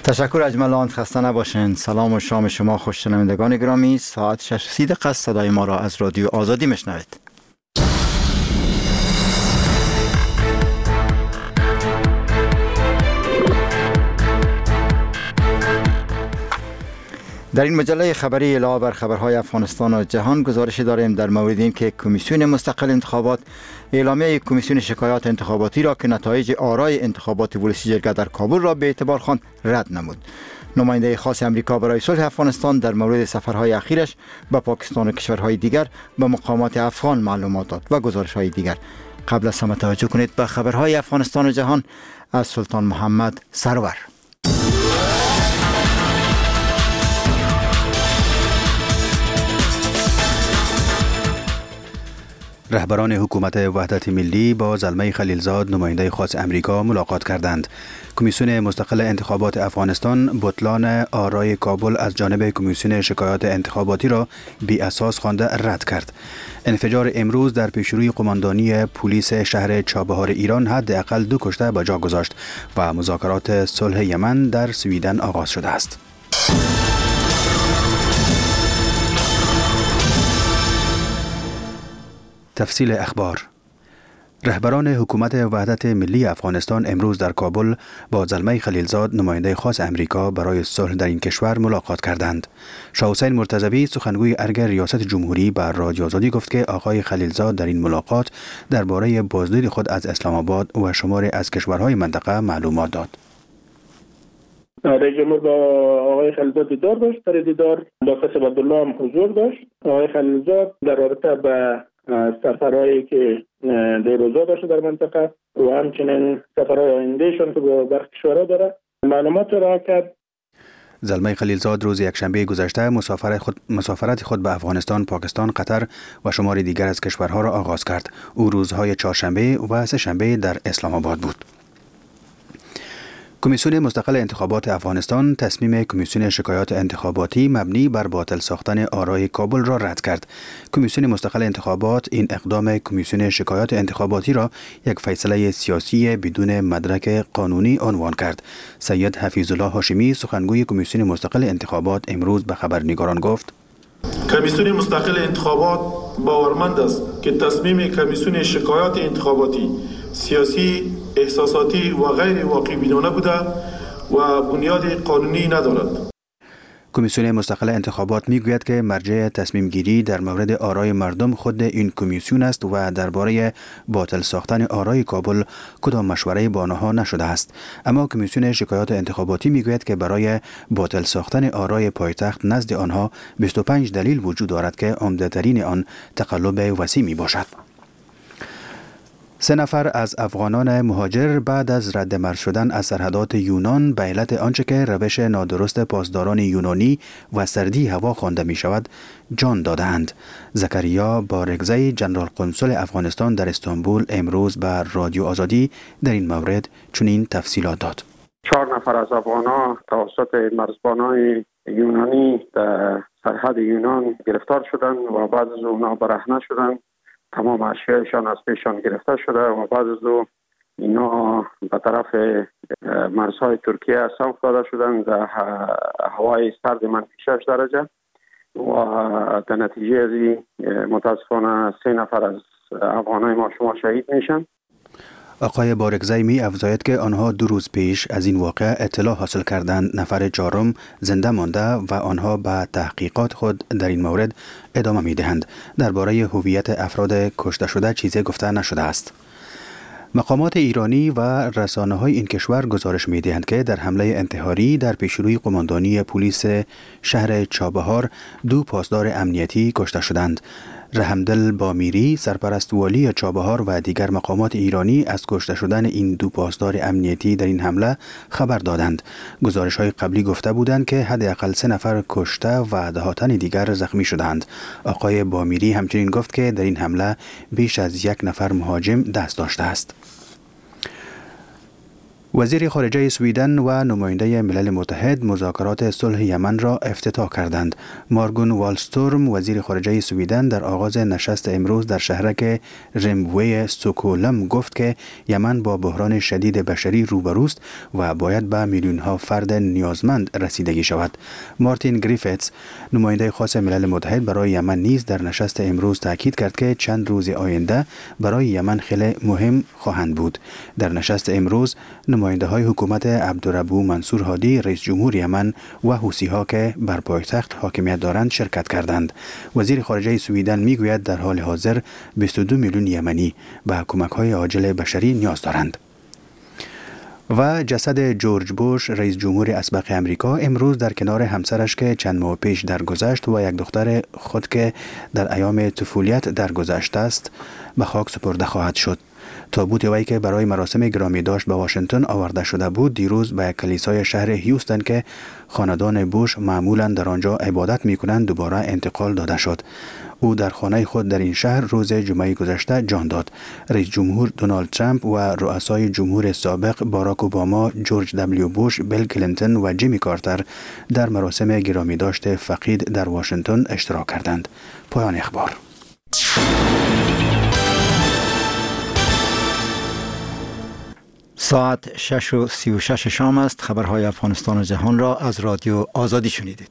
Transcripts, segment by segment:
تشکر اجملان، خسته نباشین. سلام و شام شما خوش شنوندگان گرامی. ساعت 6:30 صدای ما را از رادیو آزادی میشنوید. در این مجله خبری علاوه بر خبرهای افغانستان و جهان گزارشی داریم در مورد این که کمیسیون مستقل انتخابات اعلامیه کمیسیون شکایات انتخاباتی را که نتایج آرای انتخابات ولسی جرگه در کابل را به اعتبار خواند رد نمود. نماینده خاص امریکا برای صلح افغانستان در مورد سفرهای اخیرش به پاکستان و کشورهای دیگر به مقامات افغان معلومات داد و گزارش‌های دیگر. قبل از همه توجه کنید به خبرهای افغانستان و جهان از سلطان محمد سرور. رهبران حکومت وحدت ملی با زلمه خلیلزاد نماینده خاص امریکا ملاقات کردند. کمیسیون مستقل انتخابات افغانستان بطلان آرای کابل از جانب کمیسیون شکایات انتخاباتی را بی اساس خوانده رد کرد. انفجار امروز در پیشروی قماندانی پلیس شهر چابهار ایران حداقل 2 کشته به جا گذاشت و مذاکرات صلح یمن در سویدن آغاز شده است. تفصیل اخبار. رهبران حکومت وحدت ملی افغانستان امروز در کابل با زلمه خلیلزاد نماینده خاص امریکا برای صلح در این کشور ملاقات کردند. شاه حسین مرتضوی سخنگوی ارگ ریاست جمهوری بر رادیو آزادی گفت که آقای خلیلزاد در این ملاقات درباره بازدید خود از اسلام آباد و شماری از کشورهای منطقه معلومات داد. رئیس جمهور با آقای خلیلزاد دیدار داشت. در دیدار با قاسم عبدالله هم حضور داشت. آقای خلیلزاد در رابطه به سفرهایی که در روزا داشته در منطقه و همچنین سفرهای آیندهشان که با برخی کشورها داره معلومات را کرد. زلمه خلیلزاد روز یکشنبه گذشته مسافرت خود به افغانستان، پاکستان، قطر و شماری دیگر از کشورها را آغاز کرد. او روزهای چهارشنبه و سه‌شنبه در اسلام آباد بود. کمیسیون مستقل انتخابات افغانستان تصمیم کمیسیون شکایات انتخاباتی مبنی بر باطل ساختن آرای کابل را رد کرد. کمیسیون مستقل انتخابات این اقدام کمیسیون شکایات انتخاباتی را یک فیصله سیاسی بدون مدرک قانونی عنوان کرد. سید حفیظ الله هاشمی سخنگوی کمیسیون مستقل انتخابات امروز به خبرنگاران گفت: کمیسیون مستقل انتخابات باورمند است که تصمیم کمیسیون شکایات انتخاباتی سیاسی، احساساتی و غیر واقع بینانه بوده و بنیاد قانونی ندارد. کمیسیون مستقل انتخابات میگوید که مرجع تصمیم گیری در مورد آرای مردم خود این کمیسیون است و درباره باطل ساختن آرای کابل کدام مشوره با آنها نشده است. اما کمیسیون شکایات انتخاباتی میگوید که برای باطل ساختن آرای پایتخت نزد آنها 25 دلیل وجود دارد که عمده‌ترین آن تقلب وسیع می باشد. 3 نفر از افغانان مهاجر بعد از رد مرز شدن از سرحدات یونان به علت آنچه که روش نادرست پاسداران یونانی و سردی هوا خوانده می شود جان دادند. زکریا بارگزی جنرال قنصل افغانستان در استانبول امروز بر رادیو آزادی در این مورد چنین تفصیلات داد. 4 نفر از افغانان توسط مرزبانان یونانی در سرحد یونان گرفتار شدند و بعض از اونها برهنه شدند. تمام اشیایشان از پیشان گرفته شده و بعض از اینا به طرف مرزهای ترکیه سوق داده شدند در هوای سرد منفی 6 درجه و در نتیجه از این متاسفانه 3 نفر از افغانای ما شما شهید میشن. آقای بارگزی می افزاید که آنها 2 روز پیش از این واقعه اطلاع حاصل کردند نفر 4م زنده مانده و آنها به تحقیقات خود در این مورد ادامه می دهند. درباره هویت افراد کشته شده چیزی گفته نشده است. مقامات ایرانی و رسانه‌های این کشور گزارش می‌دهند که در حمله انتحاری در پیشروی قماندانی پلیس شهر چابهار 2 پاسدار امنیتی کشته شدند. رحمدل بامیری سرپرست والی چابهار و دیگر مقامات ایرانی از کشته شدن این 2 پاسدار امنیتی در این حمله خبر دادند. گزارش‌های قبلی گفته بودند که حداقل 3 نفر کشته و ده‌ها تن دیگر زخمی شدند. آقای بامیری همچنین گفت که در این حمله بیش از 1 نفر مهاجم دست داشته است. وزیر خارجه سویدن و نماینده ملل متحد مذاکرات صلح یمن را افتتاح کردند. مارگون والستورم وزیر خارجه سویدن در آغاز نشست امروز در شهرک رموی استکهلم گفت که یمن با بحران شدید بشری روبروست و باید به میلیون ها فرد نیازمند رسیدگی شود. مارتین گریفتس نماینده خاص ملل متحد برای یمن نیز در نشست امروز تاکید کرد که چند روز آینده برای یمن خیلی مهم خواهند بود. در نشست امروز نماینده های حکومت عبدالربو منصور هادی رئیس جمهور یمن و حوثی ها که بر پایتخت حاکمیت دارند شرکت کردند. وزیر خارجه سویدن میگوید در حال حاضر 22 میلیون یمنی به کمک های عاجل بشری نیاز دارند. و جسد جورج بوش رئیس جمهور اسبق امریکا امروز در کنار همسرش که چند ماه پیش درگذشت و یک دختر خود که در ایام طفولیت درگذشته است به خاک سپرده خواهد شد. تابوت وی که برای مراسم گرامی داشت به واشنگتن آورده شده بود دیروز به کلیسای شهر هیوستن که خاندان بوش معمولا در آنجا عبادت می‌کنند دوباره انتقال داده شد. او در خانه خود در این شهر روز جمعه گذشته جان داد. رئیس جمهور دونالد ترامپ و رؤسای جمهور سابق باراک اوباما، جورج دبلیو بوش، بیل کلینتون و جیمی کارتر در مراسم گرامی داشت فقید در واشنگتن اشتراک کردند. پایان اخبار. ساعت 6:36 شام است. خبرهای افغانستان و جهان را از رادیو آزادی شنیدید.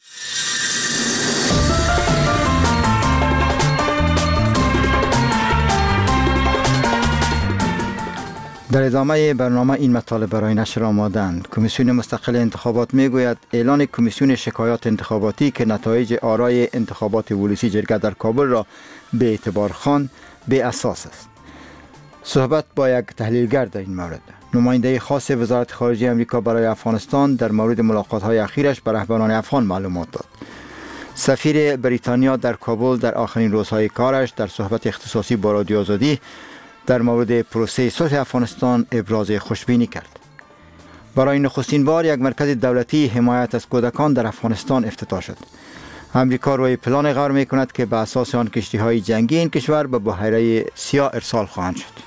در ادامه برنامه این مطالب برای نشر آمادند. کمیسیون مستقل انتخابات میگوید اعلان کمیسیون شکایات انتخاباتی که نتایج آرای انتخابات ولسی جرگه در کابل را به اعتبار خواند بی اساس است. صحبت با یک تحلیلگر در این مورد. نماینده خاص وزارت خارجه آمریکا برای افغانستان در مورد ملاقات‌های اخیرش به رهبران افغان معلومات داد. سفیر بریتانیا در کابل در آخرین روزهای کارش در صحبت اختصاصی با رادیو آزادی در مورد پروسه صلح افغانستان ابراز خوشبینی کرد. برای نخستین بار یک مرکز دولتی حمایت از کودکان در افغانستان افتتاح شد. امریکا روی پلان قرار می کند که به اساس آن کشتی‌های جنگی این کشور به بحیره سیاه ارسال خواهند شد.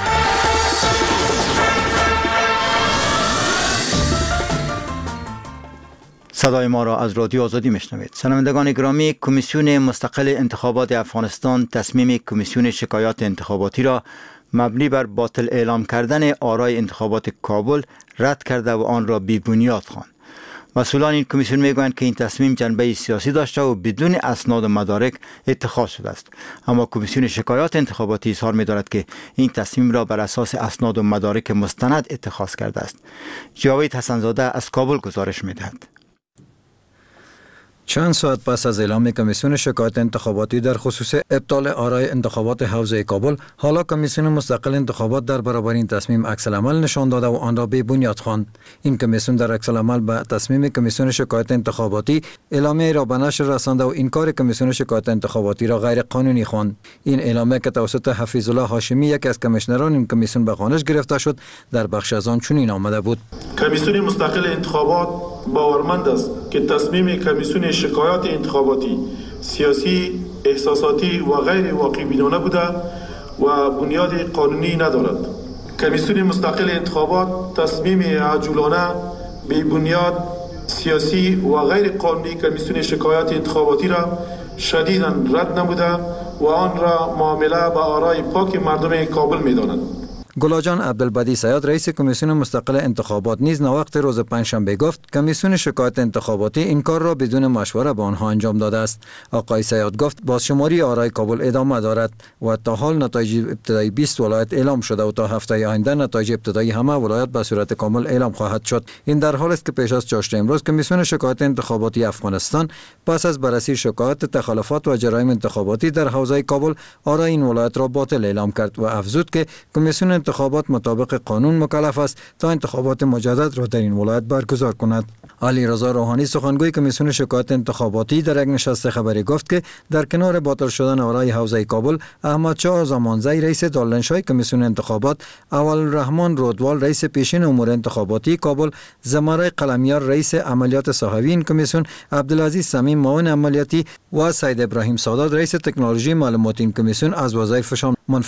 صدای ما را از رادیو آزادی میشنوید. شنوندگان گرامی، کمیسیون مستقل انتخابات افغانستان تصمیم کمیسیون شکایات انتخاباتی را مبنی بر باطل اعلام کردن آرای انتخابات کابل رد کرده و آن را بی بنیاد خواند. مسئولان این کمیسیون میگویند که این تصمیم جنبه سیاسی داشته و بدون اسناد و مدارک اتخاذ شده است. اما کمیسیون شکایات انتخاباتی اظهار می‌دارد که این تصمیم را بر اساس اسناد و مدارک مستند اتخاذ کرده است. جاوید حسن‌زاده از کابل گزارش می‌دهد. چند ساعت پس از اعلام کمیسیون شکایات انتخاباتی در خصوص ابطال آرای انتخابات حوزه کابل، حالا کمیسیون مستقل انتخابات در برابر این تصمیم عکس‌العمل نشان داده و آن را بی بنیاد خواند. این کمیسیون در عکس‌العمل به تصمیم کمیسیون شکایات انتخاباتی اعلامیه را به نشر رسانده و انکار کمیسیون شکایات انتخاباتی را غیر قانونی خواند. این اعلامیه که توسط حفیظ الله هاشمی یکی از کمیشنران این کمیسیون به خوانش گرفته شد، در بخش از آن چنین آمده بود: کمیسیون مستقل انتخابات باورمند است که تصمیم کمیسیون شکایات انتخاباتی سیاسی، احساساتی و غیر واقع بینانه بوده و بنیاد قانونی ندارد. کمیسیون مستقل انتخابات تصمیم عجولانه، بی بنیاد، سیاسی و غیر قانونی کمیسیون شکایات انتخاباتی را شدیداً رد نموده و آن را معامله به آرای پاک مردم کابل می‌دانند. گلاجان عبدالبدی سیاد رئیس کمیسیون مستقل انتخابات نیز ناوقت روز پنجشنبه گفت کمیسیون شکایات انتخاباتی این کار را بدون مشوره با آنها انجام داده است. آقای سیاد گفت بازشماری آرای کابل ادامه دارد و تا حال نتایج ابتدایی 20 ولایت اعلام شده و تا هفته آینده نتایج ابتدایی همه ولایت به صورت کامل اعلام خواهد شد. این در حالی است که پیش از چاشت امروز کمیسیون شکایات انتخاباتی افغانستان پس از بررسی شکایات تخلفات و جرایم انتخاباتی در حوزه کابل آرای این ولایت را باطل اعلام کرد و افزود که کمیسیون انتخابات مطابق قانون مکلف است تا انتخابات مجدد را در این ولایت برگزار کند. علی رضا روحانی سخنگوی کمیسیون شکایات انتخاباتی در یک نشست خبری گفت که در کنار باطل شدن آرای حوزه کابل، احمد شاه زمانزی رئیس دارالانشای کمیسیون انتخابات، اول رحمان رودوال رئیس پیشین امور انتخاباتی کابل، زمره قلمیار رئیس عملیات صحوی این کمیسیون، عبدالعزیز صمیم معاون عملیاتی و سید ابراهیم سادات رئیس تکنولوژی معلوماتی این کمیسیون از وظایفشان منفصل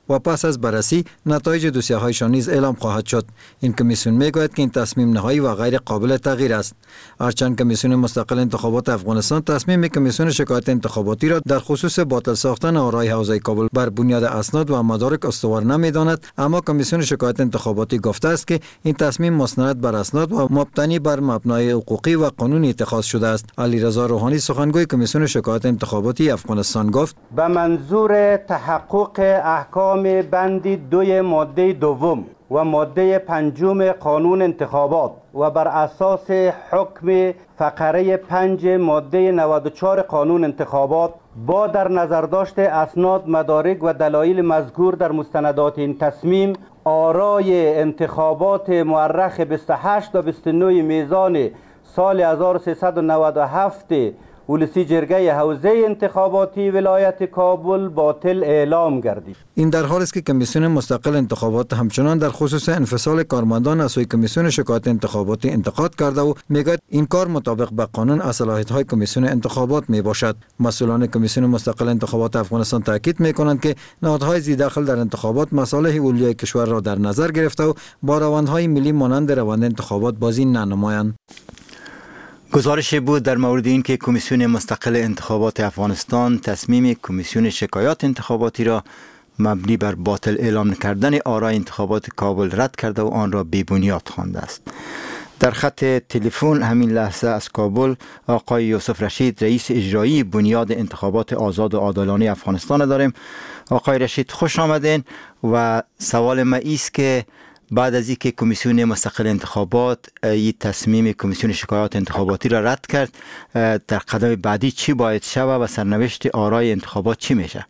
و پس از بررسی نتایج دوسیه‌هایشان نیز اعلام خواهد شد. این کمیسیون میگوید که این تصمیم نهایی و غیر قابل تغییر است. هرچند کمیسیون مستقل انتخابات افغانستان تصمیم کمیسیون شکایت انتخاباتی را در خصوص باطل ساختن آرای حوزه کابل بر بنیاد اسناد و مدارک استوار نمی‌داند، اما کمیسیون شکایت انتخاباتی گفته است که این تصمیم مستند بر اسناد و مبتنی بر مبنای حقوقی و قانونی اتخاذ شده است. علیرضا روحانی سخنگوی کمیسیون شکایت انتخاباتی افغانستان گفت: به منظور تحقق احکام بند 2 ماده 2 و ماده 5 قانون انتخابات و بر اساس حکم فقره 5 ماده 94 قانون انتخابات با در نظر داشت اسناد، مدارک و دلایل مذکور در مستندات این تصمیم، آرای انتخابات مورخ 28 و 29 میزان سال 1397 ولسی جرگه حوزه انتخاباتی ولایت کابل باطل اعلام گردید. این در حالی است که کمیسیون مستقل انتخابات همچنان در خصوص انفصال کارمندان از سوی کمیسیون شکایت انتخاباتی انتقاد کرده و میگوید این کار مطابق به قانون از صلاحیت‌های کمیسیون انتخابات می باشد. مسئولان کمیسیون مستقل انتخابات افغانستان تاکید می‌کنند که نهادهای ذی دخل در انتخابات مصالح اولیای کشور را در نظر گرفته و با روندهای ملی مانند روند انتخابات بازی ننمایند. گزارشی بود در مورد این که کمیسیون مستقل انتخابات افغانستان تصمیم کمیسیون شکایات انتخاباتی را مبنی بر باطل اعلام کردن آرای انتخابات کابل رد کرده و آن را بی‌بنیاد خوانده است. در خط تلفن همین لحظه از کابل آقای یوسف رشید، رئیس اجرایی بنیاد انتخابات آزاد و عادلانه افغانستان داریم. آقای رشید خوش آمدین و سوال ما است که بعد از اینکه کمیسیون مستقل انتخابات این تصمیم کمیسیون شکایات انتخاباتی را رد کرد، در قدم بعدی چی باید شود و سرنوشت آرای انتخابات چی میشه؟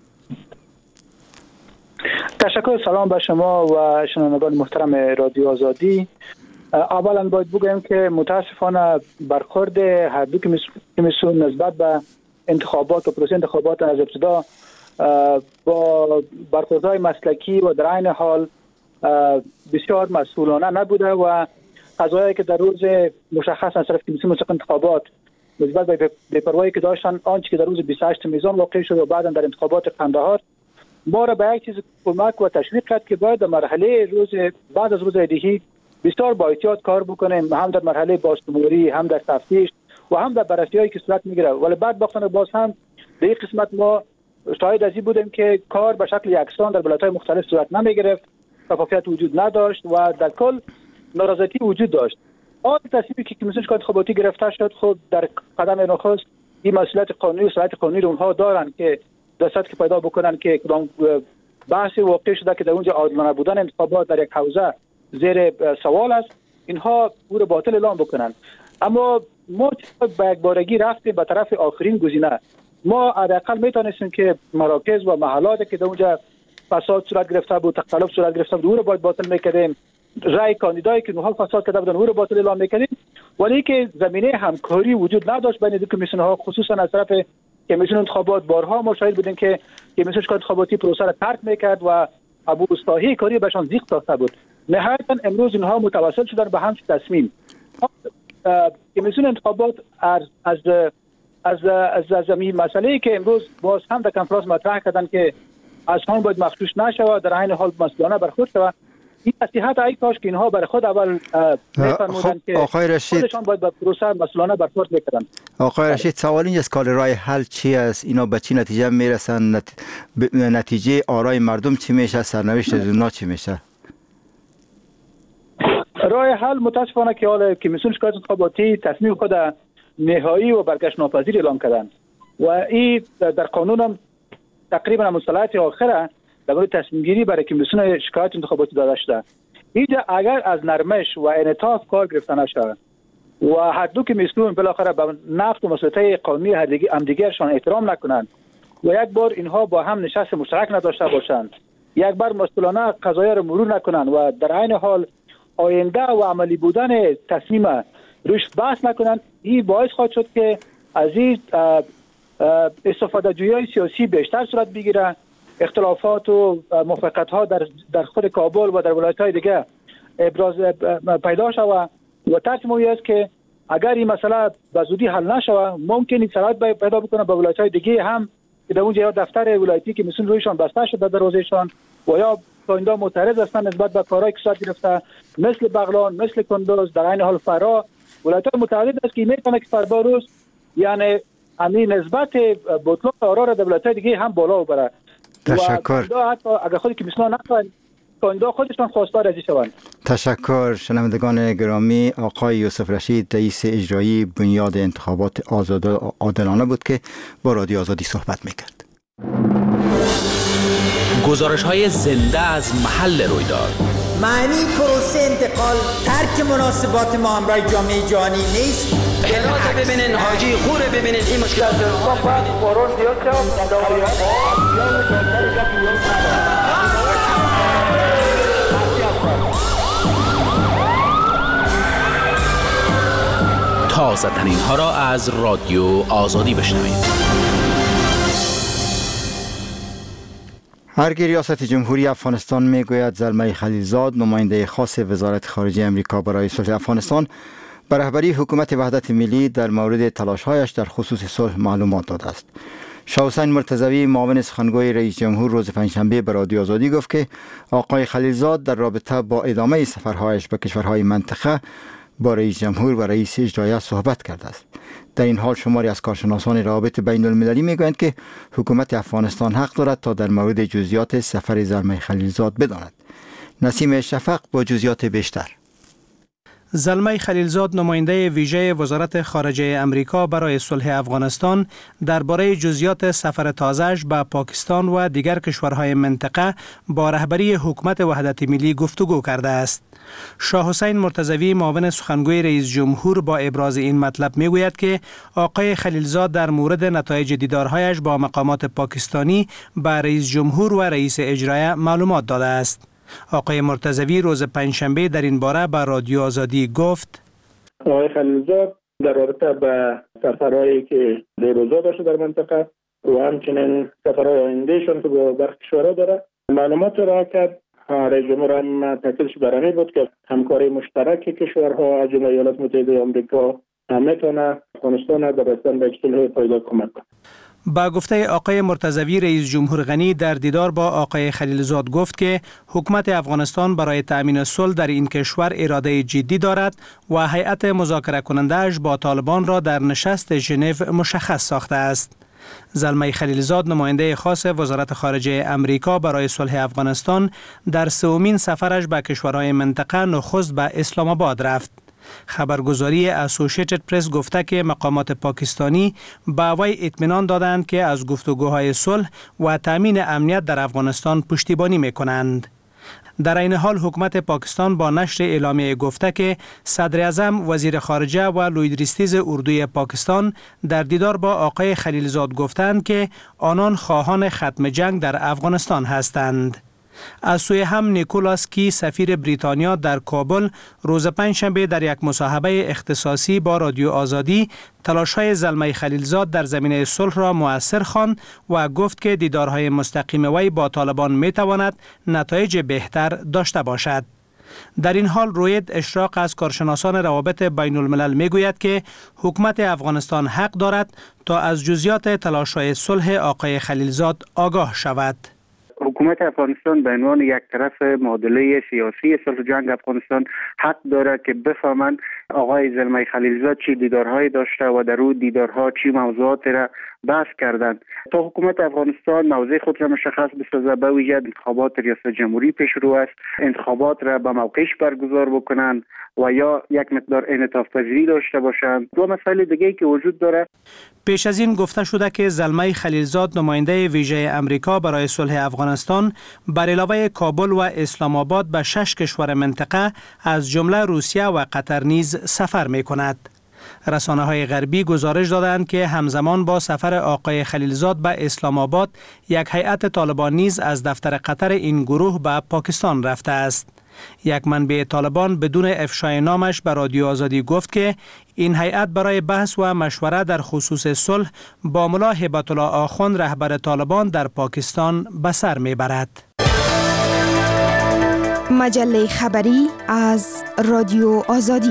تشکر. سلام به شما و شنوندگان محترم رادیو آزادی. اولا باید بگویم که متاسفانه برخورد هر دو کمیسیون نسبت به انتخابات و پروسه انتخابات از ابتدا با برخوردهای مسلکی و در عین حال بسیار مسئولانه نبوده و قضایی که در روز مشخص از طرف کمیسیون مستقل انتخابات نسبت به بی‌پروایی که داشتن، آنچه که در روز 28 میزان واقع شد و بعدا در انتخابات قندهار ما را به یک چیز کمک و تشویق کرد که باید در مرحله بعد از روز ایدهی بسیار با احتیاط کار بکنیم، هم در مرحله بازشماری، هم در تفتیش و هم در بررسی‌هایی که صورت میگیره. ولی بعد باختن باز هم در این قسمت ما شاهد از این بودیم که کار به شکل یکسان در ولایت‌های مختلف صورت نمیگرفت، شفافیت وجود نداشت و در کل نارضایتی وجود داشت. آن تصمیمی که کمیسیون شکایت انتخاباتی گرفته شد، خب در قدم نخست این مسئولیت قانونی و صلاحیت قانونی رو اونها دارن که دستات که پیدا بکنن که کدام بحث واقع شده که در اونجا عادلانه بودن انتخابات در یک حوزه زیر سوال است، اینها او رو باطل اعلام بکنن. اما ما به یک بارگی رفتیم به طرف آخرین گزینه. ما حداقل میتونستیم که مراکز و محلاتی که در اونجا فساد صورت گرفته بود، تخلف صورت گرفته بود، او رو باید باطل میکردیم. رای کاندیدایی که نوها فساد کرده بودن او رو باطل اعلام میکردیم. ولی که زمینه همکاری وجود نداشت بین دو کمیسیون ها، خصوصا از طرف کمیسیون انتخابات. بارها ما شاهد بودیم که کمیسیون شکایت انتخاباتی پروسه را ترک میکرد و ابو استاهی کاری بهشان زیغ ساخته بود. نهایتا امروز اینها متوسل شدن به همین تصمیم. کمیسیون انتخابات از این مسئله که امروز باز هم در کنفرانس مطرح کردن که از هم باید مخصوص نشود، در عین حال مسئولانه برخورد شود. این نصیحت ای کاش که اینها برای خود اول میفرمودن که خودشان باید به پروسه مسئولانه برخورد بکنن. آقای رشید، سوال اینجاست که راه حل چی است؟ اینا به چی نتیجه میرسن؟ نتیجه آرای مردم چی میشه؟ سرنوشت اونا چی میشه؟ راه حل متاسفانه که حال کمیسیون شکایت انتخاباتی تصمیم خود نهایی و برگشت ناپذیر اعلام کردن و این در قانون هم تقریبا مصطلحات آخره در مورد تصمیم گیری برای کمیسیون شکایت انتخاباتی داده شده. اینجا اگر از نرمش و انعطاف کار گرفته نشه و هر دو کمیسیون بالاخره به نقد و مسئولیت قانونی همدیگرشان احترام نکنند و یک بار اینها با هم نشست مشترک نداشته باشند، یک بار مسئولانه قضایا را مرور نکنند و در عین حال آینده و عملی بودن تصمیم روش بحث نکنند، این باعث خواهد شد که از این استفاده جویی سیاسی بیشتر صورت بگیره، اختلافات و موافقت ها در خود کابل و در ولایت های دیگه ابراز پیدا شود و ترجمه است که اگر این مسئله به زودی حل نشود ممکن این شرایط پیدا بکنه به ولایت های دیگه هم که در اونجا دفتر ولایتی که مسئول رویشان بسته شده دروازهشان و یا تا اینجا معترض هستند نسبت به کارهای که صورت گرفته مثل بغلان، مثل کندوز، در این حال فرا ولایت‌های متعدد است که میتونه که فردا روز یعنی همین نسبت بطلق آرا را در ولایت‌های دیگه هم بالا ببره. تشکر. و حتی اگر خودی که مثلا نخواهند تا خودشان خواستار ازی شوند. تشکر. شنوندگان گرامی، آقای یوسف رشید رئیس اجرایی بنیاد انتخابات آزاد و عادلانه بود که با رادیو آزادی صحبت میکرد. گزارش‌های زنده از محل رویداد. معنی پروسه انتقال ترک مناسبات ما همراه جامعه جهانی نیست. جنازه ببینین، حاجی خوره ببینین، این مشکلات تازه ترین ها را از رادیو آزادی بشنوید. ارگ ریاست جمهوری افغانستان میگوید زلمه خلیلزاد نماینده خاص وزارت خارجه امریکا برای صلح افغانستان به رهبری حکومت وحدت ملی در مورد تلاش‌هایش در خصوص صلح معلومات داده است. شاه حسین مرتضوی معاون سخنگوی رئیس جمهور روز پنجشنبه به رادیو آزادی گفت که آقای خلیلزاد در رابطه با ادامه سفرهایش به کشورهای منطقه با رئیس جمهور و رئیس اجرایی صحبت کرده است. در این حال شماری از کارشناسان روابط بین المللی میگویند که حکومت افغانستان حق دارد تا در مورد جزئیات سفر زلمه خلیلزاد بداند. نسیم شفق با جزئیات بیشتر. زلمه خلیلزاد نماینده ویژه وزارت خارجه امریکا برای صلح افغانستان درباره جزئیات سفر تازه‌اش به پاکستان و دیگر کشورهای منطقه با رهبری حکومت وحدت ملی گفتگو کرده است. شاه حسین مرتضوی معاون سخنگوی رئیس جمهور با ابراز این مطلب میگوید که آقای خلیلزاد در مورد نتایج دیدارهایش با مقامات پاکستانی به رئیس جمهور و رئیس اجرایی معلومات داده است. آقای مرتضوی روز پنجشنبه در این باره به رادیو آزادی گفت: آقای خلیلزاد در رابطه به سفرهایی که دیروزا داشته در منطقه و همچنین سفرهای آیندهشان که به برخی کشورها داره معلومات را کرد. رئیس جمهور هم تاکیدش بر این بود که همکاری مشترک کشورها از جمله ایالات متحده آمریکا میتونه افغانستان در رسیدن به صلح پایدار کمک کنه. با گفته آقای مرتضوی، رئیس جمهور غنی در دیدار با آقای خلیلزاد گفت که حکومت افغانستان برای تأمین صلح در این کشور اراده جدی دارد و هیئت مذاکره کننده‌اش با طالبان را در نشست ژنو مشخص ساخته است. زلمه خلیلزاد نماینده خاص وزارت خارجه امریکا برای صلح افغانستان در سومین سفرش به کشورهای منطقه نخست به اسلام آباد رفت. خبرگزاری اسوسییتد پرس گفته که مقامات پاکستانی به وی اطمینان دادند که از گفتگوهای صلح و تامین امنیت در افغانستان پشتیبانی می‌کنند. در این حال حکومت پاکستان با نشر اعلامیه گفته که صدر اعظم، وزیر خارجه و لویدریستیز اردوی پاکستان در دیدار با آقای خلیلزاد گفتند که آنان خواهان ختم جنگ در افغانستان هستند. از سوی هم نیکولاس کی سفیر بریتانیا در کابل روز پنجشنبه در یک مصاحبه اختصاصی با رادیو آزادی تلاش‌های زلمه خلیلزاد در زمینه صلح را مؤثر خواند و گفت که دیدارهای مستقیم وی با طالبان می‌تواند نتایج بهتر داشته باشد. در این حال روید اشراق از کارشناسان روابط بین الملل میگوید که حکومت افغانستان حق دارد تا از جزئیات تلاش‌های صلح آقای خلیلزاد آگاه شود. حکومت افغانستان به عنوان یک طرف معادله سیاسی صلح جنگ افغانستان حق داره که بفهمند آقای زلمه خلیلزاد چی دیدارهایی داشته و در اون دیدارها چی موضوعات را بحث کردند تا حکومت افغانستان موضع خود را مشخص بسازه. به ویژه انتخابات ریاست جمهوری پیش رو است، انتخابات را به موقعش برگزار بکنند و یا یک مقدار انعطاف پذیری داشته باشند. دو مسئله دیگه که وجود داره. پیش از این گفته شده که زلمه خلیلزاد نماینده ویژه امریکا برای صلح افغانستان بر علاوه کابل و اسلام آباد به 6 کشور منطقه از جمله روسیه و قطر نیز سفر می کند. رسانه‌های غربی گزارش دادند که همزمان با سفر آقای خلیلزاد به اسلام آباد یک هیئت طالبان نیز از دفتر قطر این گروه به پاکستان رفته است. یک منبع طالبان بدون افشای نامش به رادیو آزادی گفت که این هیئت برای بحث و مشوره در خصوص صلح با ملا هیبت الله آخوند رهبر طالبان در پاکستان به سر میبرد. مجله خبری از رادیو آزادی.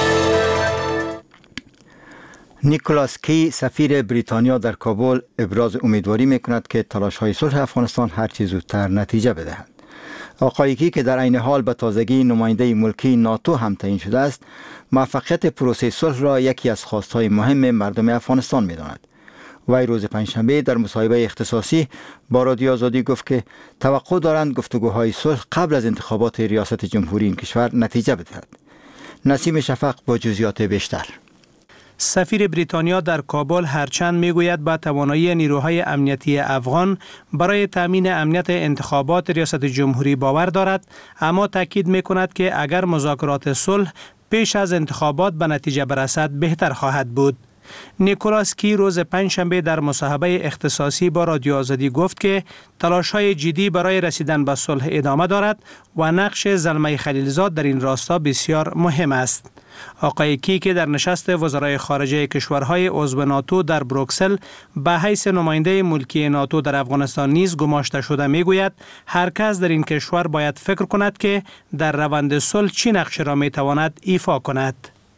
نیکولاس کی سفیر بریتانیا در کابل ابراز امیدواری میکند که تلاش‌های صلح افغانستان هرچه زودتر نتیجه بدهند. آقای کی که در عین حال به تازگی نماینده ملکی ناتو هم تعیین شده است، موفقیت پروسه صلح را یکی از خواستهای مهم مردم افغانستان می‌داند. وی روز پنجشنبه در مصاحبه اختصاصی با رادیو آزادی گفت که توقع دارند گفتگوهای صلح قبل از انتخابات ریاست جمهوری این کشور نتیجه بدهد. نسیم شفق با جزئیات بیشتر. سفیر بریتانیا در کابل هرچند میگوید با توانایی نیروهای امنیتی افغان برای تامین امنیت انتخابات ریاست جمهوری باور دارد، اما تاکید میکند که اگر مذاکرات صلح پیش از انتخابات به نتیجه برسد بهتر خواهد بود. نیکولاس کی روز پنجشنبه در مصاحبه اختصاصی با رادیو آزادی گفت که تلاش‌های جدی برای رسیدن به صلح ادامه دارد و نقش زلمه خلیلزاد در این راستا بسیار مهم است. آقای کی که در نشست وزرای خارجه کشورهای عضو ناتو در بروکسل به حیث نماینده ملکی ناتو در افغانستان نیز گماشته شده میگوید هر کس در این کشور باید فکر کند که در روند صلح چه نقش را میتواند ایفا کند.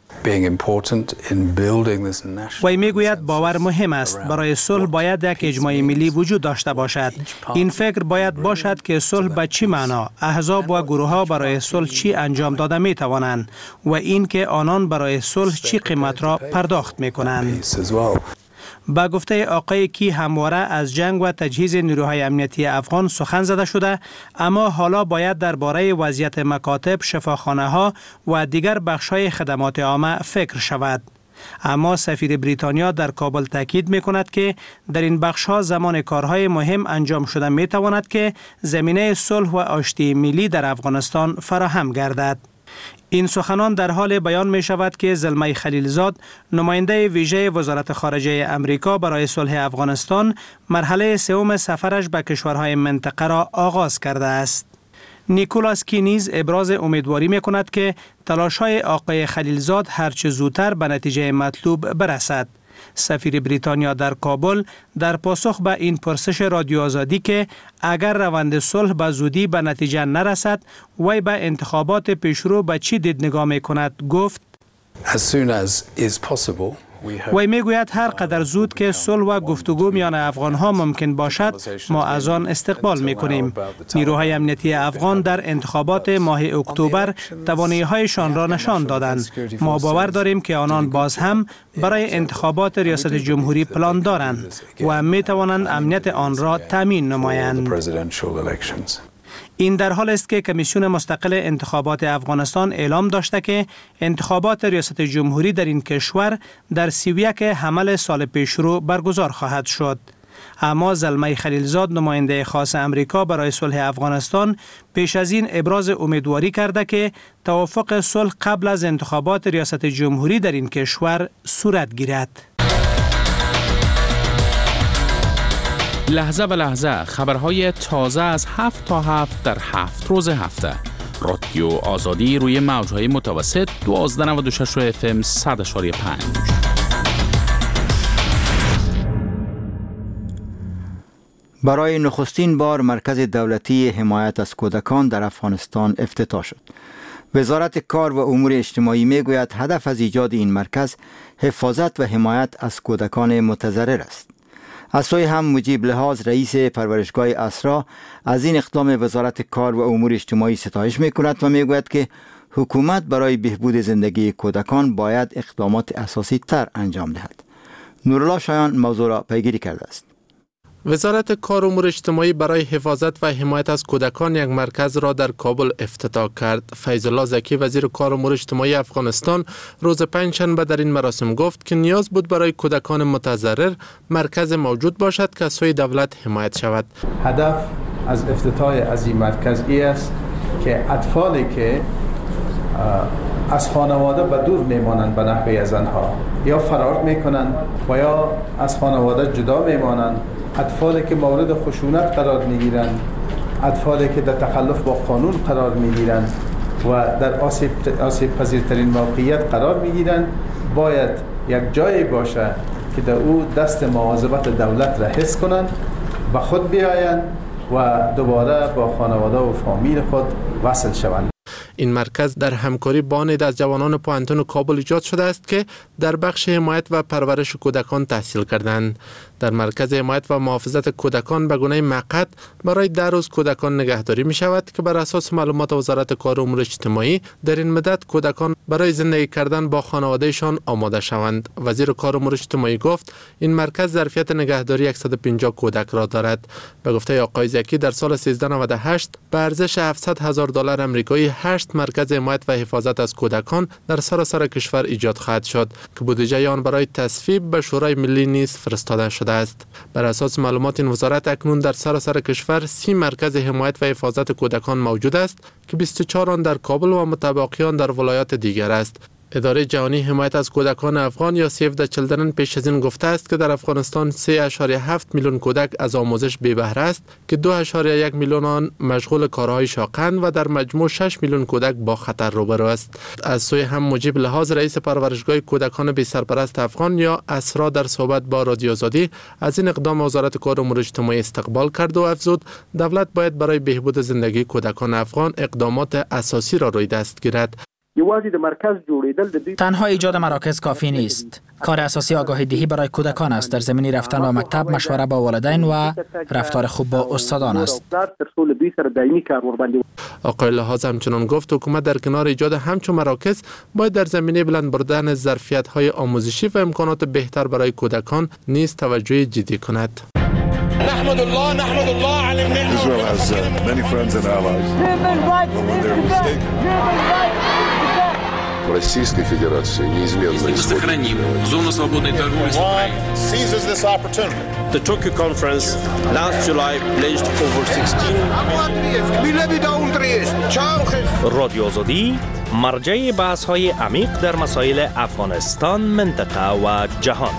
وی میگوید باور مهم است. برای صلح باید یک اجماع ملی وجود داشته باشد. این فکر باید باشد که صلح به چی معنا، احزاب و گروه ها برای صلح چی انجام داده می توانند و این که آنان برای صلح چی قیمت را پرداخت می کنند. با گفته آقای کی همواره از جنگ و تجهیز نیروهای امنیتی افغان سخن زده شده، اما حالا باید درباره وضعیت مکاتب، شفاخانه ها و دیگر بخش‌های خدمات عامه فکر شود. اما سفیر بریتانیا در کابل تاکید می کند که در این بخش‌ها زمان کارهای مهم انجام شده می تواند که زمینه صلح و آشتی ملی در افغانستان فراهم گردد. این سخنان در حال بیان می شود که زلمه خلیلزاد، نماینده ویژه وزارت خارجه امریکا برای صلح افغانستان، مرحله سوم سفرش به کشورهای منطقه را آغاز کرده است. نیکولاس کی نیز ابراز امیدواری می کند که تلاش‌های آقای خلیلزاد هرچه زودتر به نتیجه مطلوب برسد. سفیر بریتانیا در کابل در پاسخ به این پرسش رادیو آزادی که اگر روند صلح به زودی به نتیجه نرسد وی به انتخابات پیشرو به چی دید نگاه می کند گفت وی میگوید هر قدر زود که صلح و گفتگو میان افغان ها ممکن باشد ما از آن استقبال میکنیم. نیروهای امنیتی افغان در انتخابات ماه اکتبر توانایی هایشان را نشان دادند. ما باور داریم که آنان باز هم برای انتخابات ریاست جمهوری پلان دارند و می توانند امنیت آن را تامین نمایند. این در حال است که کمیسیون مستقل انتخابات افغانستان اعلام داشته که انتخابات ریاست جمهوری در این کشور در 31 حمل سال پیشرو برگزار خواهد شد. اما زلمه خلیلزاد، نماینده خاص امریکا برای صلح افغانستان، پیش از این ابراز امیدواری کرده که توافق صلح قبل از انتخابات ریاست جمهوری در این کشور صورت گیرد. لحظه به لحظه خبرهای تازه از 7 تا 7 در 7 روز هفته. رادیو آزادی روی موجهای متوسط 1296 FM 100.5. برای نخستین بار مرکز دولتی حمایت از کودکان در افغانستان افتتاح شد. وزارت کار و امور اجتماعی میگوید هدف از ایجاد این مرکز حفاظت و حمایت از کودکان متضرر است. از سوی هم مجیب لحاظ رئیس پرورشگاه اسرا از این اقدام وزارت کار و امور اجتماعی ستایش میکند و میگوید که حکومت برای بهبود زندگی کودکان باید اقدامات اساسی تر انجام دهد. نورالله شایان موضوع را پیگیری کرده است. وزارت کار و امور اجتماعی برای حفاظت و حمایت از کودکان یک مرکز را در کابل افتتاح کرد. فیض الله زکی وزیر کار و امور اجتماعی افغانستان روز پنجشنبه در این مراسم گفت که نیاز بود برای کودکان متضرر مرکز موجود باشد که از سوی دولت حمایت شود. هدف از افتتاح از این مرکز است که اطفالی که از خانواده به دور میمانند به نحوی از آنها یا فرار میکنند و یا از خانواده جدا میمانند، اطفالی که مورد خشونت قرار میگیرند، اطفالی که در تخلف با قانون قرار میگیرند و در آسیب پذیرترین موقعیت قرار میگیرند، باید یک جایی باشه که در او دست مواظبت دولت را حس کنند و خود بیایند و دوباره با خانواده و فامیل خود وصل شوند. این مرکز در همکاری با نیز از جوانان پوهنتون کابل ایجاد شده است که در بخش حمایت و پرورش کودکان تحصیل کردند. در مرکز حمایت و محافظت کودکان به گونه موقت برای 10 روز کودکان نگهداری می شود که بر اساس معلومات وزارت کار و امور اجتماعی در این مدت کودکان برای زندگی کردن با خانوادهشان آماده شوند. وزیر کار و امور اجتماعی گفت این مرکز ظرفیت نگهداری 150 کودک را دارد. به گفته آقای زکی در سال 1398 به ارزش $700,000 آمریکایی 8 مرکز حمایت و حفاظت از کودکان در سراسر کشور ایجاد خواهد شد که بودجه آن برای تصویب به شورای ملی نیز فرستاده شده است. بر اساس معلومات این وزارت اکنون در سراسر کشور 30 مرکز حمایت و حفاظت کودکان موجود است که 24 آن در کابل و متبقی آن در ولایات دیگر است. اداره جهانی حمایت از کودکان افغان یا سیو د چیلدرن پیش از این گفته است که در افغانستان 3.7 میلیون کودک از آموزش بی بهره است که 2.1 میلیون آن مشغول کارهای شاقند و در مجموع 6 میلیون کودک با خطر روبرو است. از سوی هم مجیب لحاظ رئیس پرورشگاه کودکان بی سرپرست افغان یا اسرا در صحبت با رادیو آزادی از این اقدام وزارت کار و امور اجتماعی استقبال کرد و افزود دولت باید برای بهبود زندگی کودکان افغان اقدامات اساسی را روی دست گیرد. تنها ایجاد مراکز کافی نیست. کار اساسی آگاهی دهی برای کودکان است. در زمینی رفتن به مکتب، مشوره با والدین و رفتار خوب با استادان است. آقای لحاظ همچنان گفت حکومت در کنار ایجاد همچون مراکز باید در زمینه بلند بردن ظرفیت‌های آموزشی و امکانات بهتر برای کودکان نیز توجه جدی کند. نحمد الله على النعمة. Israel has many friends and allies. When they're mistaken. Российской Федерации неизменно сохраним зону свободной торговли с Украиной. Seizes this opportunity. The Tokyo conference last July pledged over 16 رادیو آزادی مرجع بحث‌های عمیق در مسائل افغانستان، منطقه و جهان.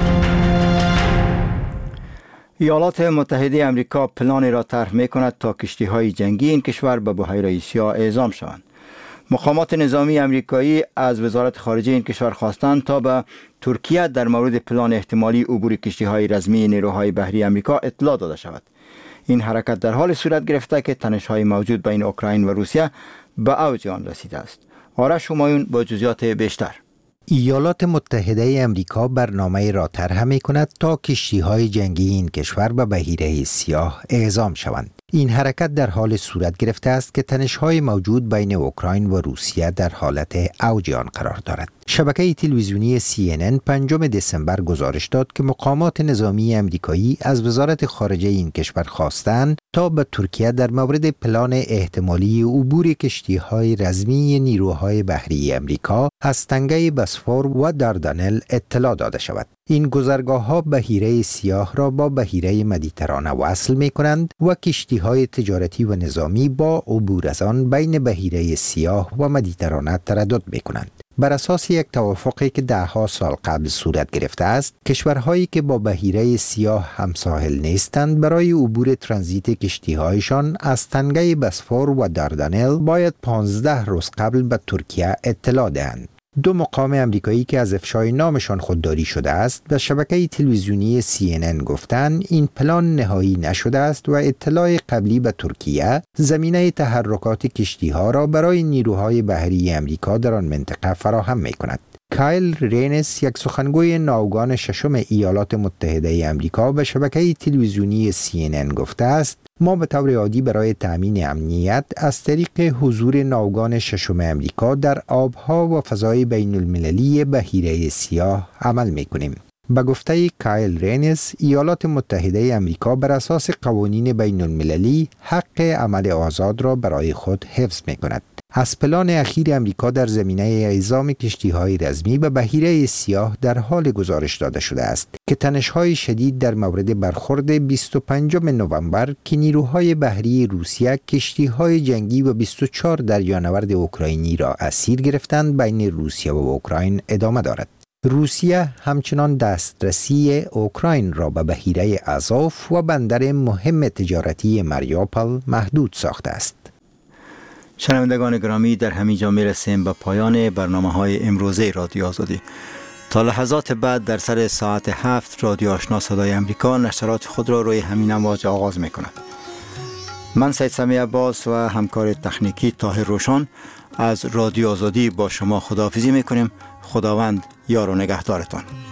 ایالات متحده آمریکا پلانی را طرح می‌کند تا کشتی‌های جنگی این کشور به بحیره سیاه اعزام شوند. مقامات نظامی آمریکایی از وزارت خارجه این کشور خواستند تا به ترکیه در مورد پلان احتمالی عبور کشتی‌های رزمی نیروهای بحری آمریکا اطلاع داده شود. این حرکت در حال صورت گرفته که تنش‌های موجود بین اوکراین و روسیه به اوج آن رسیده است. آرش همایون با جزئیات بیشتر. ایالات متحده آمریکا برنامه را طرح می‌کند تا کشتی‌های جنگی این کشور به بحیره سیاه اعزام شوند. این حرکت در حال صورت گرفته است که تنش‌های موجود بین اوکراین و روسیه در حالت اوج آن قرار دارد. شبکه تلویزیونی CNN 5 دسامبر گزارش داد که مقامات نظامی آمریکایی از وزارت خارجه این کشور خواستند تا به ترکیه در مورد پلان احتمالی عبور کشتی‌های رزمی نیروهای بحری آمریکا از تنگه بسفور و داردانل اطلاع داده شود. این گذرگاه‌ها بحیره سیاه را با بحیره مدیترانه وصل می‌کنند و کشتی‌های تجارتی و نظامی با عبور از آن بین بحیره سیاه و مدیترانه تردد می‌کنند. بر اساس یک توافقی که 10 سال قبل صورت گرفته است، کشورهایی که با بحیره سیاه همساحل نیستند برای عبور ترانزیت کشتی‌هایشان از تنگه بسفور و داردانل باید 15 روز قبل به ترکیه اطلاع دهند. 2 مقام آمریکایی که از افشای نامشان خودداری شده است به شبکه تلویزیونی CNN گفتند این پلان نهایی نشده است و اطلاع قبلی به ترکیه زمینه تحرکات کشتی‌ها را برای نیروهای بحری آمریکا در آن منطقه فراهم می‌کند. کایل رینس، یک سخنگوی ناوگان ششم ایالات متحده آمریکا به شبکه تلویزیونی CNN گفته است ما به طور عادی برای تأمین امنیت از طریق حضور ناوگان ششم آمریکا در آبها و فضای بین المللی بحیره سیاه عمل می‌کنیم. به گفته کایل رینس، ایالات متحده آمریکا بر اساس قوانین بین المللی حق عمل آزاد را برای خود حفظ می‌کند. از پلان اخیر امریکا در زمینه اعزام کشتی‌های رزمی به بحیره سیاه در حال گزارش داده شده است که تنش‌های شدید در مورد برخورد 25 نوامبر که نیروهای بحری روسیه کشتی‌های جنگی و 24 دریانورد اوکراینی را اسیر گرفتند بین روسیه و اوکراین ادامه دارد. روسیه همچنان دسترسی اوکراین را به بحیره آزوف و بندر مهم تجارتی ماریوپول محدود ساخته است. شنوندگان گرامی، در همین جا میرسیم به پایان برنامه‌های امروزه رادیو آزادی. تا لحظات بعد در سر ساعت 7 رادیو آشنا صدای امریکا نشرات خود را روی همین امواج آغاز می‌کند. من سید سمیع عباس و همکار تکنیکی طاهر روشن از رادیو آزادی با شما خداحافظی می‌کنیم. خداوند یار و نگهدارتان.